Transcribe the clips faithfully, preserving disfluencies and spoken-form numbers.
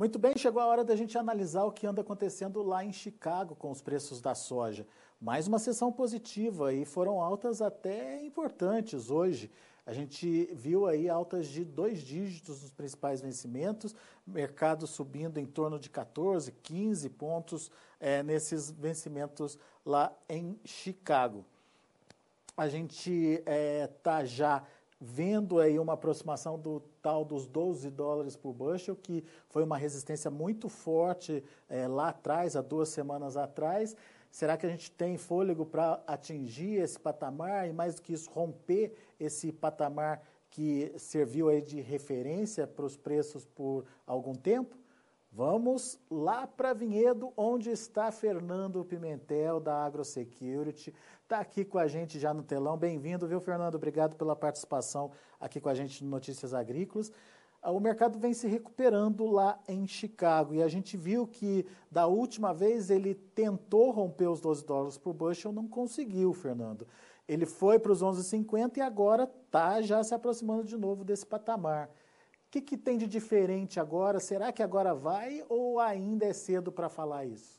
Muito bem, chegou a hora da gente analisar o que anda acontecendo lá em Chicago com os preços da soja. Mais uma sessão positiva e foram altas até importantes hoje. A gente viu aí altas de dois dígitos nos principais vencimentos, mercado subindo em torno de quatorze, quinze pontos é, nesses vencimentos lá em Chicago. A gente está é, já vendo aí uma aproximação do tal dos doze dólares por bushel, que foi uma resistência muito forte é, lá atrás, há duas semanas atrás. Será que a gente tem fôlego para atingir esse patamar e, mais do que isso, romper esse patamar que serviu aí de referência para os preços por algum tempo? Vamos lá para Vinhedo, onde está Fernando Pimentel, da AgroSecurity. Está aqui com a gente já no telão. Bem-vindo, viu, Fernando? Obrigado pela participação aqui com a gente no Notícias Agrícolas. O mercado vem se recuperando lá em Chicago e a gente viu que da última vez ele tentou romper os doze dólares por bushel, não conseguiu, Fernando. Ele foi para os onze e cinquenta e agora está já se aproximando de novo desse patamar. O que, que tem de diferente agora? Será que agora vai ou ainda é cedo para falar isso?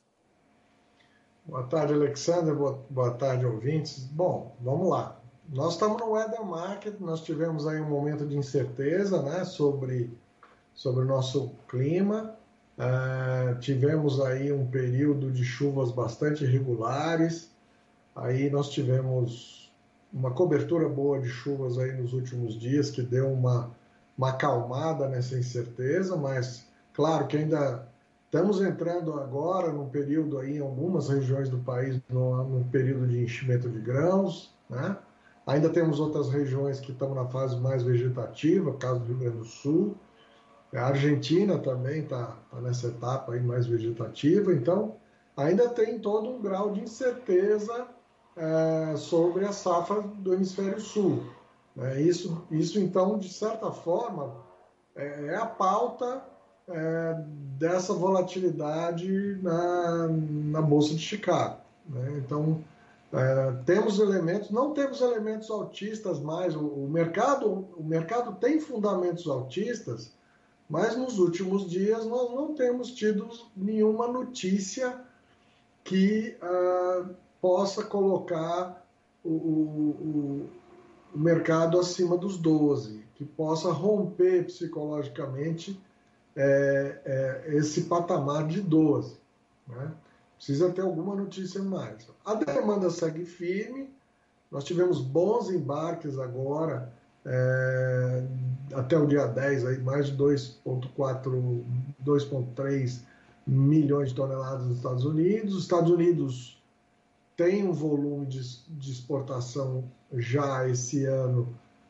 Boa tarde, Alexander. Boa, boa tarde, ouvintes. Bom, vamos lá. Nós estamos no weather market, nós tivemos aí um momento de incerteza, né, sobre, sobre o nosso clima. Uh, tivemos aí um período de chuvas bastante irregulares. Aí nós tivemos uma cobertura boa de chuvas aí nos últimos dias, que deu uma uma acalmada nessa incerteza, mas claro que ainda estamos entrando agora num período aí em algumas regiões do país, num período de enchimento de grãos, né? Ainda temos outras regiões que estão na fase mais vegetativa, caso do Rio Grande do Sul, a Argentina também está tá nessa etapa aí mais vegetativa, então ainda tem todo um grau de incerteza é, sobre a safra do hemisfério sul. É, isso, isso, então, de certa forma, é, é a pauta é, dessa volatilidade na, na Bolsa de Chicago. Né? Então, é, temos elementos, não temos elementos altistas mais, o, o, mercado, o mercado tem fundamentos altistas, mas nos últimos dias nós não temos tido nenhuma notícia que uh, possa colocar o, o, o o mercado acima dos doze, que possa romper psicologicamente é, é, esse patamar de doze. Né? Precisa ter alguma notícia mais. A demanda segue firme, nós tivemos bons embarques agora, é, até o dia dez, aí, mais de dois vírgula quatro, dois vírgula três milhões de toneladas nos Estados Unidos. Os Estados Unidos tem um volume de, de exportação já esse ano,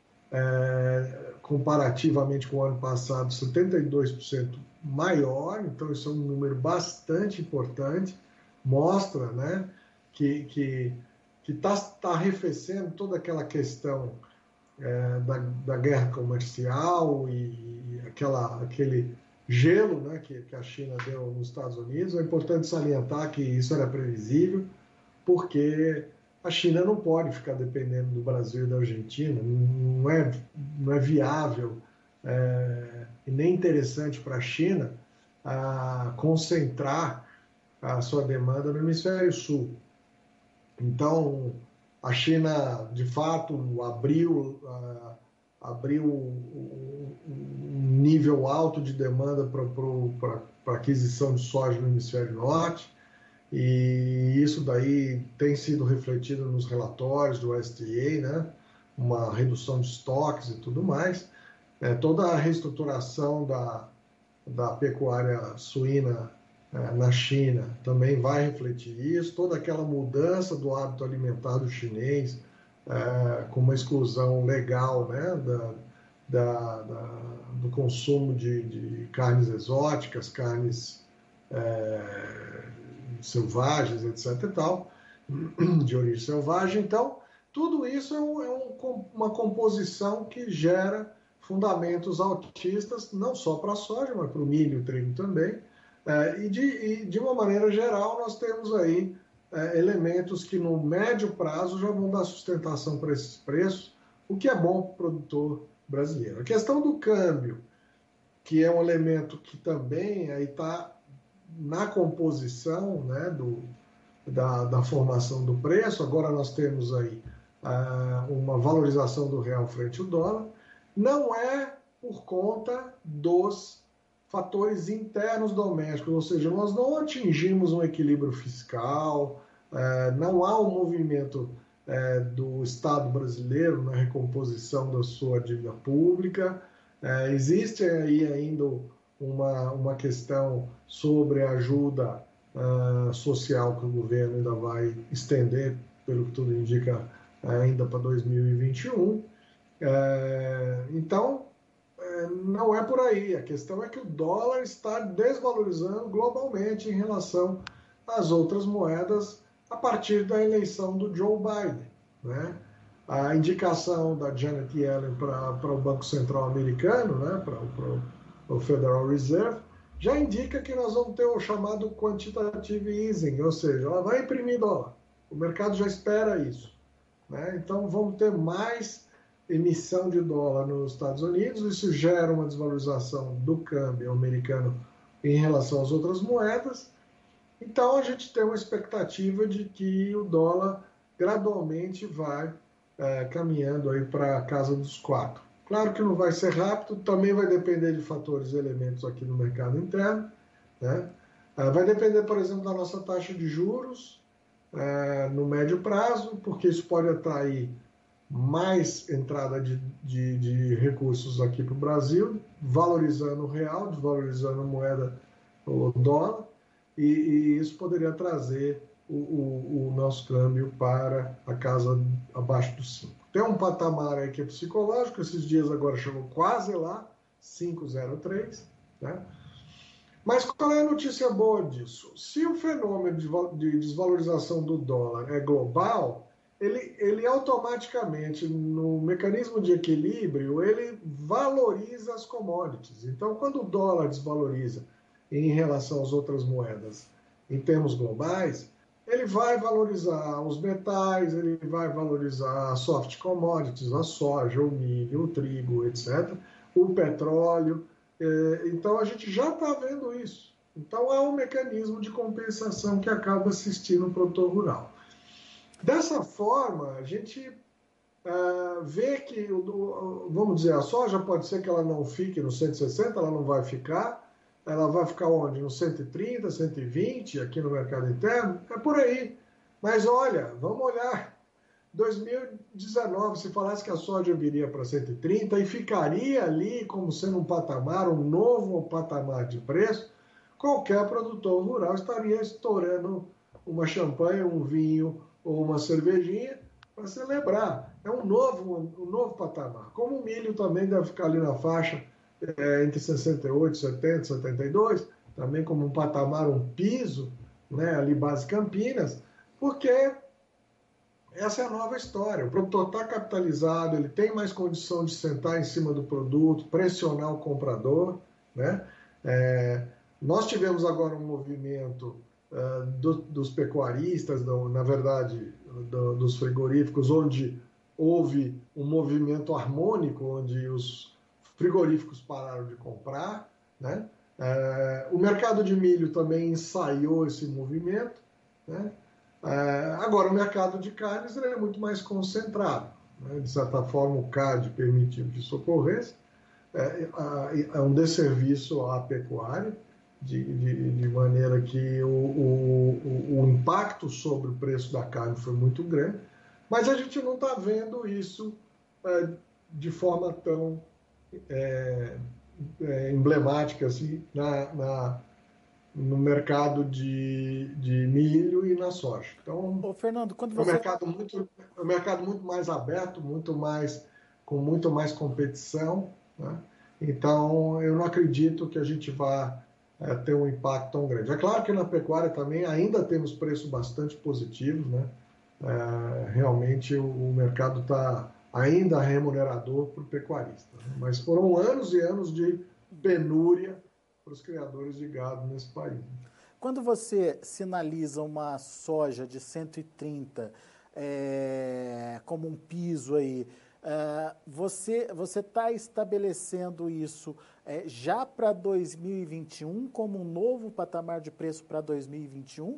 é, comparativamente com o ano passado, setenta e dois por cento maior, então isso é um número bastante importante, mostra, né, que que que está tá arrefecendo toda aquela questão é, da, da guerra comercial e, e aquela, aquele gelo, né, que, que a China deu nos Estados Unidos. É importante salientar que isso era previsível, porque a China não pode ficar dependendo do Brasil e da Argentina, não é, não é viável é, e nem interessante para a China a concentrar a sua demanda no hemisfério sul. Então, a China, de fato, abriu, uh, abriu um nível alto de demanda para aquisição de soja no hemisfério norte, e isso daí tem sido refletido nos relatórios do U S D A, né? Uma redução de estoques e tudo mais. É, toda a reestruturação da, da pecuária suína é, na China também vai refletir isso, toda aquela mudança do hábito alimentar do chinês, é, com uma exclusão legal, né? da, da, da, do consumo de, de carnes exóticas, carnes é, selvagens, etc e tal, de origem selvagem. Então, tudo isso é, um, é um, uma composição que gera fundamentos altistas, não só para a soja, mas para o milho e o trigo também. É, e, de, e, de uma maneira geral, nós temos aí é, elementos que no médio prazo já vão dar sustentação para esses preços, o que é bom para o produtor brasileiro. A questão do câmbio, que é um elemento que também está na composição, né, do, da, da formação do preço. Agora nós temos aí ah, uma valorização do real frente ao dólar. Não é por conta dos fatores internos domésticos, ou seja, nós não atingimos um equilíbrio fiscal, eh, não há um movimento eh, do Estado brasileiro na recomposição da sua dívida pública. Eh, existe aí ainda uma, uma questão sobre a ajuda Uh, social que o governo ainda vai estender, pelo que tudo indica, ainda para dois mil e vinte e um. Uh, então, uh, não é por aí. A questão é que o dólar está desvalorizando globalmente em relação às outras moedas a partir da eleição do Joe Biden, né? A indicação da Janet Yellen para o Banco Central Americano, né? para o Federal Reserve, já indica que nós vamos ter o chamado quantitative easing, ou seja, ela vai imprimir dólar. O mercado já espera isso, né? Então vamos ter mais emissão de dólar nos Estados Unidos, isso gera uma desvalorização do câmbio americano em relação às outras moedas. Então a gente tem uma expectativa de que o dólar gradualmente vai é, caminhando aí para a casa dos quatro. Claro que não vai ser rápido, também vai depender de fatores e elementos aqui no mercado interno, né? Vai depender, por exemplo, da nossa taxa de juros é, no médio prazo, porque isso pode atrair mais entrada de, de, de recursos aqui para o Brasil, valorizando o real, desvalorizando a moeda, o dólar, e, e isso poderia trazer o, o, o nosso câmbio para a casa abaixo dos cinco. Tem um patamar aí que é psicológico, esses dias agora chegou quase lá, cinco zero três, né? Mas qual é a notícia boa disso? Se o fenômeno de desvalorização do dólar é global, ele, ele automaticamente, no mecanismo de equilíbrio, ele valoriza as commodities. Então, quando o dólar desvaloriza em relação às outras moedas em termos globais, ele vai valorizar os metais, ele vai valorizar soft commodities, a soja, o milho, o trigo, etcétera, o petróleo. Então, a gente já está vendo isso. Então, há um mecanismo de compensação que acaba assistindo o produtor rural. Dessa forma, a gente uh, vê que, vamos dizer, a soja pode ser que ela não fique no cento e sessenta, ela não vai ficar. Ela vai ficar onde? No cento e trinta, cento e vinte, aqui no mercado interno? É por aí. Mas olha, vamos olhar. dois mil e dezenove, se falasse que a soja viria para cento e trinta e ficaria ali como sendo um patamar, um novo patamar de preço, qualquer produtor rural estaria estourando uma champanhe, um vinho ou uma cervejinha para celebrar. É um novo, um novo patamar. Como o milho também deve ficar ali na faixa É, entre sessenta e oito, setenta, setenta e dois, também como um patamar, um piso, né, ali base Campinas, porque essa é a nova história. O produtor está capitalizado, ele tem mais condição de sentar em cima do produto, pressionar o comprador, né? É, nós tivemos agora um movimento uh, do, dos pecuaristas, do, na verdade, do, dos frigoríficos, onde houve um movimento harmônico, onde os frigoríficos pararam de comprar, né? É, o mercado de milho também ensaiou esse movimento, né? É, agora, o mercado de carnes ele é muito mais concentrado, né? De certa forma, o C A D permitiu que isso ocorresse. É, é um desserviço à pecuária, de, de, de maneira que o, o, o impacto sobre o preço da carne foi muito grande, mas a gente não está vendo isso é, de forma tão É, é, emblemática assim, na, na, no mercado de, de milho e na soja. Então, Ô, Fernando, quando é um você... mercado muito, é um mercado muito mais aberto, muito mais, com muito mais competição, né? Então, eu não acredito que a gente vá é, ter um impacto tão grande. É claro que na pecuária também ainda temos preços bastante positivos, né? É, realmente o, o mercado está ainda remunerador para o pecuarista, né? Mas foram anos e anos de penúria para os criadores de gado nesse país. Quando você sinaliza uma soja de cento e trinta é, como um piso aí, Uh, você você está estabelecendo isso é, já para dois mil e vinte e um como um novo patamar de preço para dois mil e vinte e um?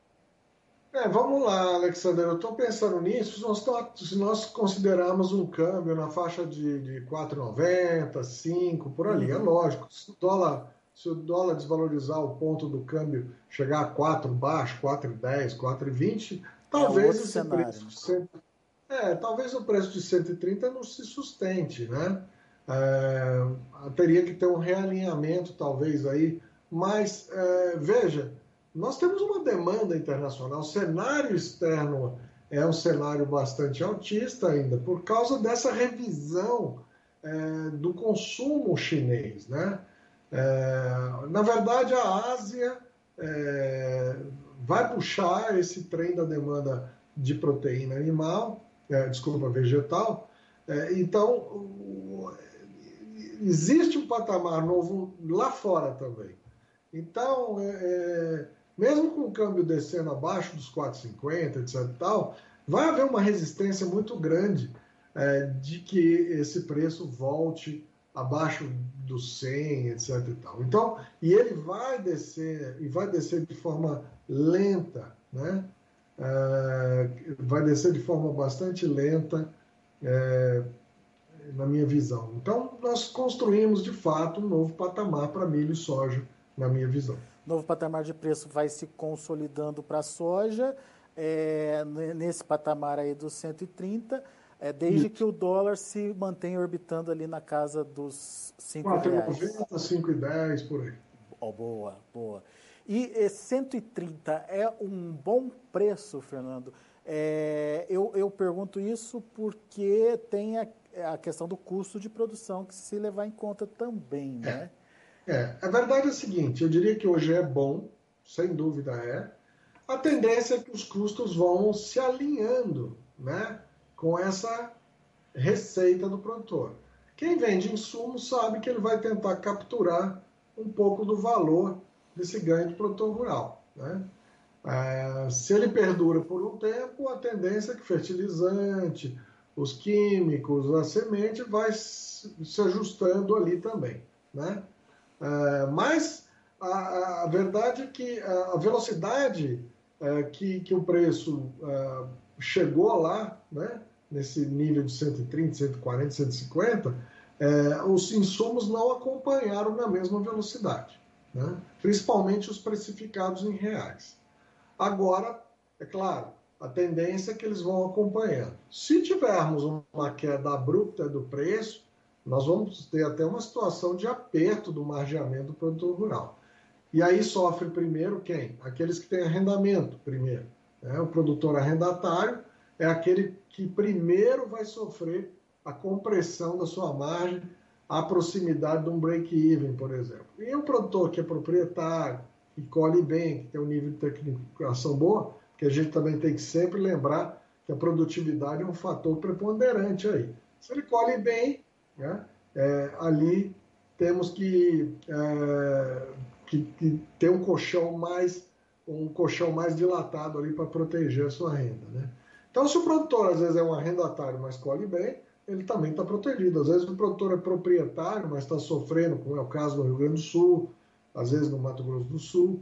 É, vamos lá, Alexander, eu estou pensando nisso, se nós, se nós considerarmos um câmbio na faixa de, de quatro e noventa, cinco, por ali, é Uhum. lógico, se o dólar, se o dólar desvalorizar o ponto do câmbio, chegar a quatro baixo, quatro e dez, quatro e vinte, talvez É esse esse cenário, preço né? de cem, é, talvez o preço de cento e trinta não se sustente, né? É, teria que ter um realinhamento, talvez, aí, mas, é, veja, nós temos uma demanda internacional, o cenário externo é um cenário bastante altista ainda, por causa dessa revisão é, do consumo chinês, né? É, na verdade, a Ásia é, vai puxar esse trem da demanda de proteína animal, é, desculpa, vegetal. É, então, o, existe um patamar novo lá fora também. Então, é, mesmo com o câmbio descendo abaixo dos quatro e cinquenta, etc e tal, vai haver uma resistência muito grande é, de que esse preço volte abaixo dos cem, etc e tal. Então, e ele vai descer, e vai descer de forma lenta, né? É, vai descer de forma bastante lenta, é, na minha visão. Então, nós construímos, de fato, um novo patamar para milho e soja, na minha visão. Novo patamar de preço vai se consolidando para a soja, é, nesse patamar aí dos cento e trinta, é, desde Isso. que o dólar se mantém orbitando ali na casa dos cinco quatro e reais. noventa, cinco e dez, por aí. Oh, boa, boa. E, e cento e trinta é um bom preço, Fernando? É, eu, eu pergunto isso porque tem a, a questão do custo de produção que se levar em conta também, né? É, a verdade é a seguinte, eu diria que hoje é bom, sem dúvida é. A tendência é que os custos vão se alinhando, né, com essa receita do produtor. Quem vende insumo sabe que ele vai tentar capturar um pouco do valor desse ganho do produtor rural, né? É, se ele perdura por um tempo, a tendência é que o fertilizante, os químicos, a semente vai se ajustando ali também, né? É, mas a, a, verdade é que a velocidade é, que, que o preço é, chegou lá, né, nesse nível de cento e trinta, cento e quarenta, cento e cinquenta, é, os insumos não acompanharam na mesma velocidade, né, principalmente os precificados em reais. Agora, é claro, a tendência é que eles vão acompanhando. Se tivermos uma queda abrupta do preço, nós vamos ter até uma situação de aperto do margeamento do produtor rural. E aí sofre primeiro quem? Aqueles que têm arrendamento primeiro. Né? O produtor arrendatário é aquele que primeiro vai sofrer a compressão da sua margem à proximidade de um break-even, por exemplo. E o produtor que é proprietário, que colhe bem, que tem um nível de tecnificação boa, que a gente também tem que sempre lembrar que a produtividade é um fator preponderante aí. Se ele colhe bem, né, é, ali temos que, é, que, que ter um colchão mais um colchão mais dilatado ali para proteger a sua renda, né? Então, se o produtor às vezes é um arrendatário, mas colhe bem, ele também está protegido. Às vezes o produtor é proprietário, mas está sofrendo, como é o caso no Rio Grande do Sul, às vezes no Mato Grosso do Sul,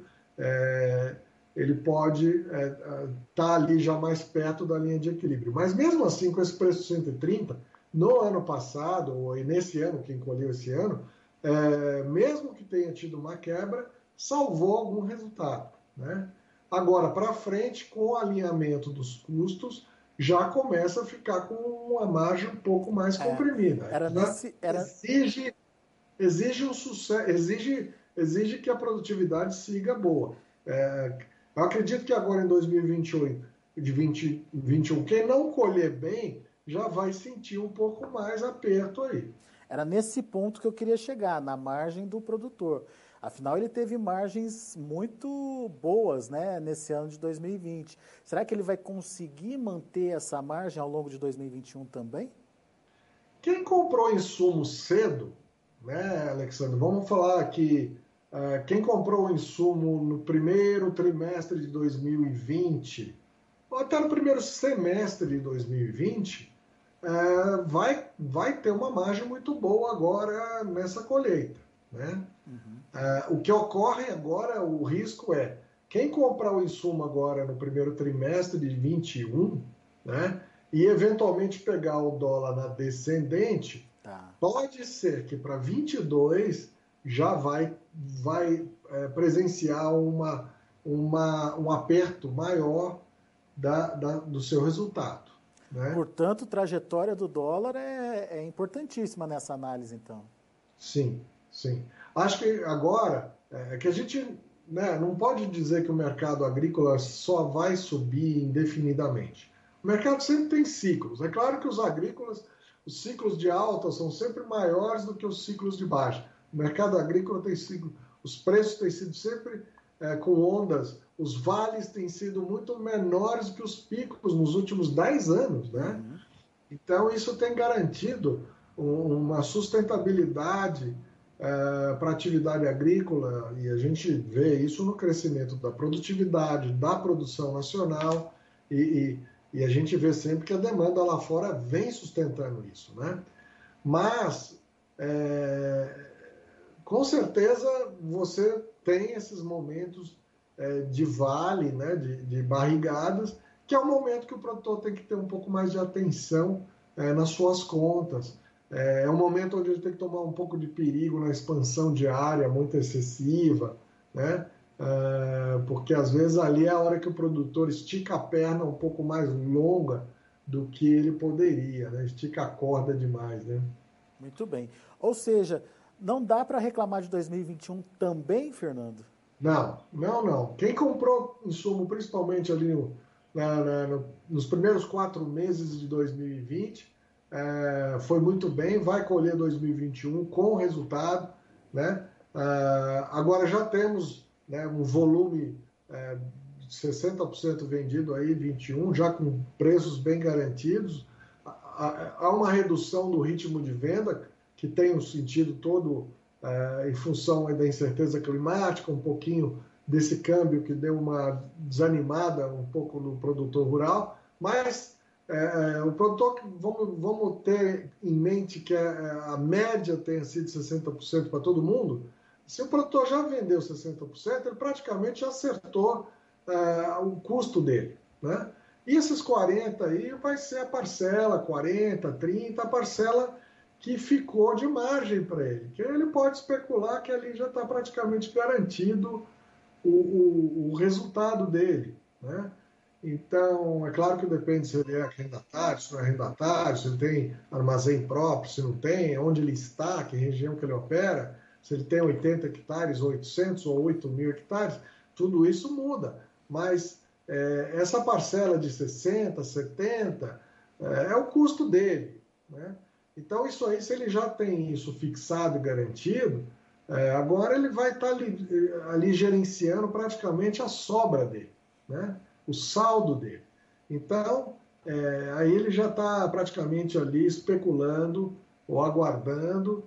é, ele pode estar é, tá ali já mais perto da linha de equilíbrio. Mas mesmo assim, com esse preço de cento e trinta, no ano passado, ou nesse ano, quem colheu esse ano, é, mesmo que tenha tido uma quebra, salvou algum resultado, né? Agora, para frente, com o alinhamento dos custos, já começa a ficar com uma margem um pouco mais É, comprimida. era nesse, era... Exige, exige um sucesso, exige, exige que a produtividade siga boa. É, eu acredito que agora em dois mil e vinte e oito, de vinte, vinte e um, quem não colher bem já vai sentir um pouco mais aperto aí. Era nesse ponto que eu queria chegar, na margem do produtor. Afinal, ele teve margens muito boas, né, nesse ano de dois mil e vinte. Será que ele vai conseguir manter essa margem ao longo de dois mil e vinte e um também? Quem comprou insumo cedo, né, Alexandre? Vamos falar que uh, quem comprou o insumo no primeiro trimestre de dois mil e vinte, ou até no primeiro semestre de dois mil e vinte, é, vai, vai ter uma margem muito boa agora nessa colheita, né? Uhum. É, o que ocorre agora, o risco é, quem comprar o insumo agora no primeiro trimestre de vinte e um, né, e eventualmente pegar o dólar na descendente, tá. Pode ser que para vinte e dois já vai, vai é, presenciar uma, uma, um aperto maior da, da, do seu resultado. Né? Portanto, trajetória do dólar é, é importantíssima nessa análise, então. Sim, sim. Acho que agora é que a gente, né, não pode dizer que o mercado agrícola só vai subir indefinidamente. O mercado sempre tem ciclos. É claro que os agrícolas, os ciclos de alta são sempre maiores do que os ciclos de baixa. O mercado agrícola tem sido, os preços têm sido sempre é, com ondas, os vales têm sido muito menores do que os picos nos últimos dez anos, né? Uhum. Então, isso tem garantido uma sustentabilidade é, para a atividade agrícola, e a gente vê isso no crescimento da produtividade, da produção nacional, e, e, e a gente vê sempre que a demanda lá fora vem sustentando isso, né? Mas, é, com certeza, você tem esses momentos é, de vale, né, de, de barrigadas, que é o momento que o produtor tem que ter um pouco mais de atenção é, nas suas contas. É, é um momento onde ele tem que tomar um pouco de perigo na expansão de área muito excessiva, né? É, porque às vezes ali é a hora que o produtor estica a perna um pouco mais longa do que ele poderia, né? Estica a corda demais, né? Muito bem. Ou seja, não dá para reclamar de dois mil e vinte e um também, Fernando? Não, não, não. Quem comprou insumo, principalmente ali no, na, na, no, nos primeiros quatro meses de dois mil e vinte, é, foi muito bem, vai colher dois mil e vinte e um com resultado, né? É, agora já temos, né, um volume é, de sessenta por cento vendido aí, vinte e um, já com preços bem garantidos. Há uma redução do ritmo de venda, que tem um sentido todo é, em função da incerteza climática, um pouquinho desse câmbio que deu uma desanimada um pouco no produtor rural, mas é, o produtor, vamos, vamos ter em mente que a, a média tenha sido sessenta por cento para todo mundo. Se o produtor já vendeu sessenta por cento, ele praticamente já acertou é, o custo dele, né? E esses quarenta aí vai ser a parcela, quarenta, trinta, a parcela que ficou de margem para ele, que ele pode especular que ali já está praticamente garantido o, o, o resultado dele, né? Então, é claro que depende se ele é arrendatário, se não é arrendatário, se ele tem armazém próprio, se não tem, onde ele está, que região que ele opera, se ele tem oitenta hectares, oitocentos ou oito mil hectares, tudo isso muda. Mas é, essa parcela de sessenta, setenta, é, é o custo dele, né? Então, isso aí, se ele já tem isso fixado e garantido, é, agora ele vai estar ali, ali gerenciando praticamente a sobra dele, né? O saldo dele. Então, é, aí ele já está praticamente ali especulando ou aguardando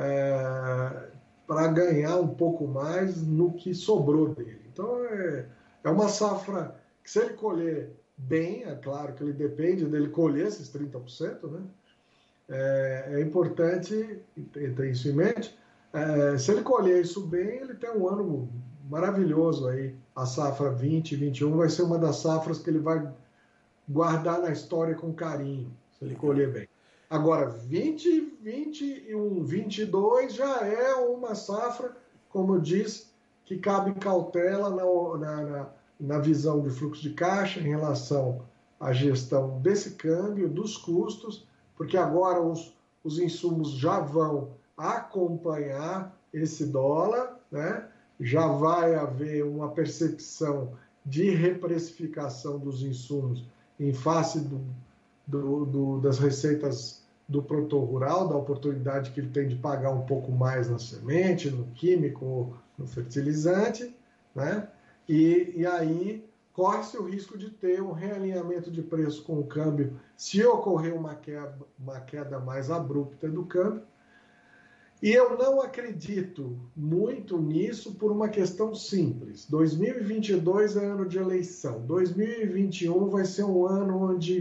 é, para ganhar um pouco mais no que sobrou dele. Então, é, é uma safra que, se ele colher bem, é claro que ele depende dele colher esses trinta por cento, né? É, é importante ter isso em mente. É, se ele colher isso bem, ele tem um ano maravilhoso aí. A safra vinte, vinte e um vai ser uma das safras que ele vai guardar na história com carinho, se ele colher bem. Agora, vinte, vinte e um, vinte e dois já é uma safra, como eu disse, que cabe cautela na, na, na, na visão de fluxo de caixa em relação à gestão desse câmbio, dos custos, porque agora os, os insumos já vão acompanhar esse dólar, né? Já vai haver uma percepção de reprecificação dos insumos em face do, do, do, das receitas do produtor rural, da oportunidade que ele tem de pagar um pouco mais na semente, no químico, no fertilizante, né? E, e aí corre-se o risco de ter um realinhamento de preço com o câmbio, se ocorrer uma queda, uma queda mais abrupta do câmbio. E eu não acredito muito nisso por uma questão simples. dois mil e vinte e dois é ano de eleição. dois mil e vinte e um vai ser um ano onde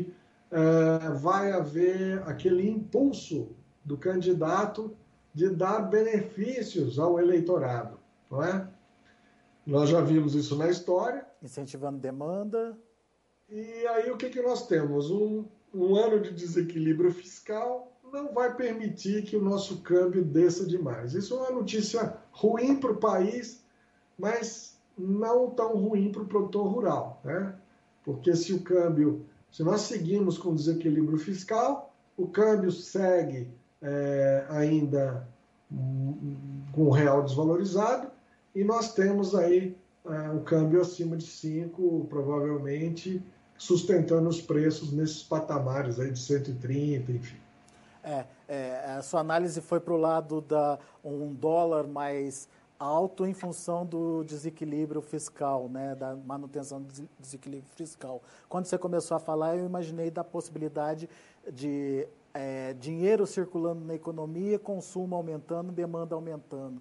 é, vai haver aquele impulso do candidato de dar benefícios ao eleitorado, não é? Nós já vimos isso na história. Incentivando demanda. E aí o que, que nós temos? Um, um ano de desequilíbrio fiscal não vai permitir que o nosso câmbio desça demais. Isso é uma notícia ruim para o país, mas não tão ruim para o produtor rural, né? Porque se o câmbio, se nós seguimos com desequilíbrio fiscal, o câmbio segue é, ainda com o real desvalorizado e nós temos aí é, um câmbio acima de cinco, provavelmente sustentando os preços nesses patamares aí de cento e trinta, enfim. É, é, a sua análise foi para o lado da um dólar mais alto em função do desequilíbrio fiscal, né, da manutenção do desequilíbrio fiscal. Quando você começou a falar, eu imaginei da possibilidade de é, dinheiro circulando na economia, consumo aumentando, demanda aumentando.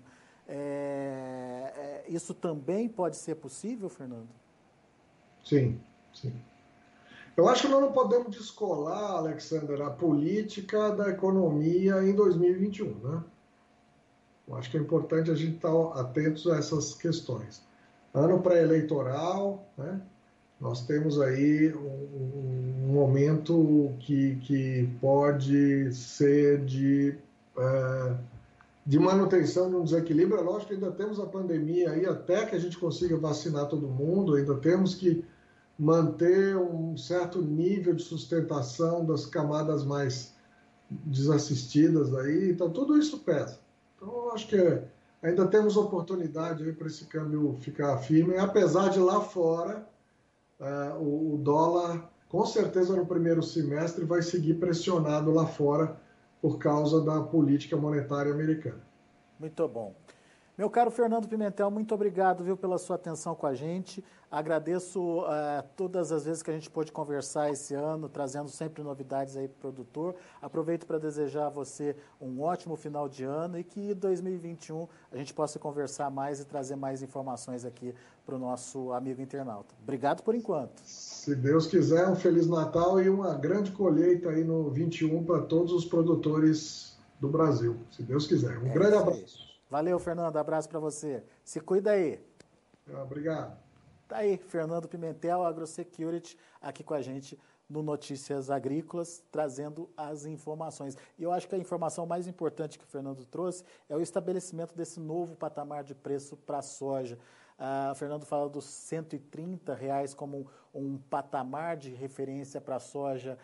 É, é, isso também pode ser possível, Fernando? Sim, sim. Eu acho que nós não podemos descolar, Alexander, a política da economia em dois mil e vinte e um, né? Eu acho que é importante a gente estar atentos a essas questões. Ano pré-eleitoral, né? Nós temos aí um, um momento que, que pode ser de, é, de manutenção de um desequilíbrio. É lógico que ainda temos a pandemia aí, até que a gente consiga vacinar todo mundo, ainda temos que manter um certo nível de sustentação das camadas mais desassistidas aí, então tudo isso pesa. Então eu acho que ainda temos oportunidade aí para esse câmbio ficar firme, apesar de lá fora uh, o, o dólar com certeza no primeiro semestre vai seguir pressionado lá fora por causa da política monetária americana. Muito bom. Meu caro Fernando Pimentel, muito obrigado, viu, pela sua atenção com a gente. Agradeço uh, todas as vezes que a gente pôde conversar esse ano, trazendo sempre novidades aí para o produtor. Aproveito para desejar a você um ótimo final de ano e que em dois mil e vinte e um a gente possa conversar mais e trazer mais informações aqui para o nosso amigo internauta. Obrigado por enquanto. Se Deus quiser, um Feliz Natal e uma grande colheita aí no vinte e um para todos os produtores do Brasil. Se Deus quiser. Um É grande isso abraço. aí. Valeu, Fernando. Abraço para você. Se cuida aí. Obrigado. Tá aí, Fernando Pimentel, AgroSecurity, aqui com a gente no Notícias Agrícolas, trazendo as informações. E eu acho que a informação mais importante que o Fernando trouxe é o estabelecimento desse novo patamar de preço para a soja. Ah, o Fernando fala dos cento e trinta reais como um, um patamar de referência para a soja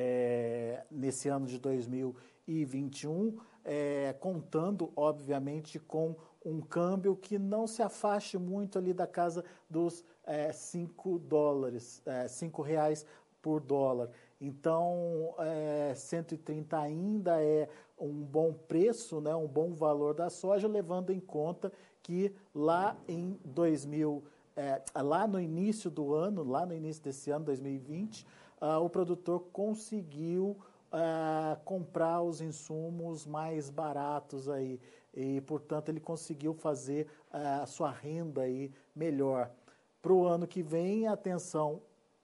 é, nesse ano de dois mil e vinte e um, é, contando, obviamente, com um câmbio que não se afaste muito ali da casa dos é, cinco dólares, é, cinco reais por dólar. Então, é, cento e trinta ainda é um bom preço, né, um bom valor da soja, levando em conta que lá em dois mil, é, lá no início do ano, lá no início desse ano, dois mil e vinte, uh, o produtor conseguiu uh, comprar os insumos mais baratos aí e, portanto, ele conseguiu fazer uh, a sua renda aí melhor. Para o ano que vem, a atenção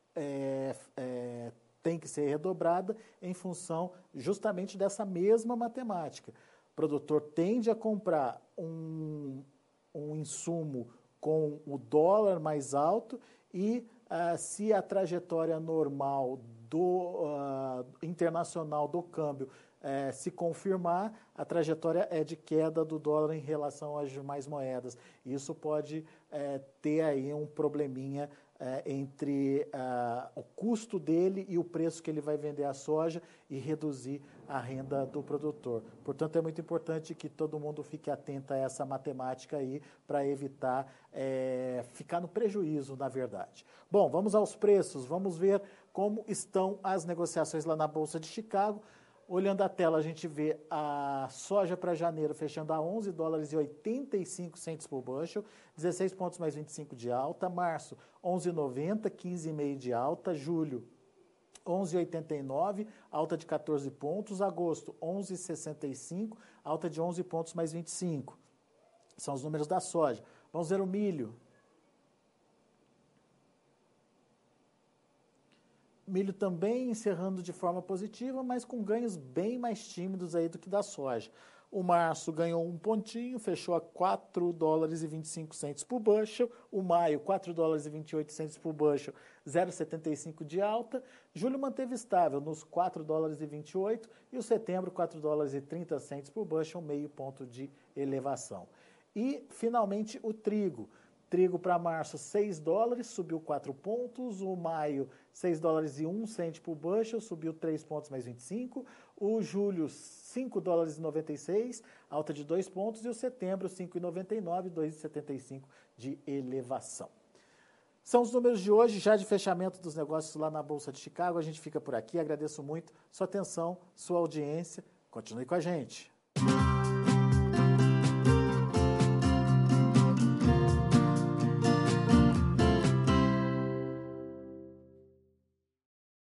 é, é, tem que ser redobrada em função justamente dessa mesma matemática. O produtor tende a comprar um, um insumo com o dólar mais alto e uh, se a trajetória normal do uh, internacional do câmbio uh, se confirmar, a trajetória é de queda do dólar em relação às demais moedas. Isso pode uh, ter aí um probleminha uh, entre uh, o custo dele e o preço que ele vai vender a soja e reduzir a renda do produtor. Portanto, é muito importante que todo mundo fique atento a essa matemática aí para evitar é, ficar no prejuízo, na verdade. Bom, vamos aos preços, vamos ver como estão as negociações lá na Bolsa de Chicago. Olhando a tela, a gente vê a soja para janeiro fechando a onze dólares e oitenta e cinco centavos por bushel, dezesseis pontos mais vinte e cinco de alta. Março, onze e noventa, quinze e meio de alta. Julho, onze e oitenta e nove, alta de quatorze pontos. Agosto, onze e sessenta e cinco, alta de onze pontos mais vinte e cinco. São os números da soja. Vamos ver o milho. Milho também encerrando de forma positiva, mas com ganhos bem mais tímidos aí do que da soja. O março ganhou um pontinho, fechou a quatro dólares e vinte e cinco centavos por bushel. O maio, quatro dólares e vinte e oito centavos por bushel, zero vírgula setenta e cinco de alta. Julho manteve estável nos quatro dólares e vinte e oito e o setembro, quatro dólares e trinta centavos por bushel, meio ponto de elevação. E, finalmente, o trigo. Trigo para março, seis dólares, subiu quatro pontos. O maio, seis dólares e um centavo por bushel, subiu três pontos mais vinte e cinco. O julho, cinco dólares e noventa e seis, alta de dois pontos. E o setembro, cinco e noventa e nove, dois vírgula setenta e cinco de elevação. São os números de hoje, já de fechamento dos negócios lá na Bolsa de Chicago. A gente fica por aqui. Agradeço muito sua atenção, sua audiência. Continue com a gente.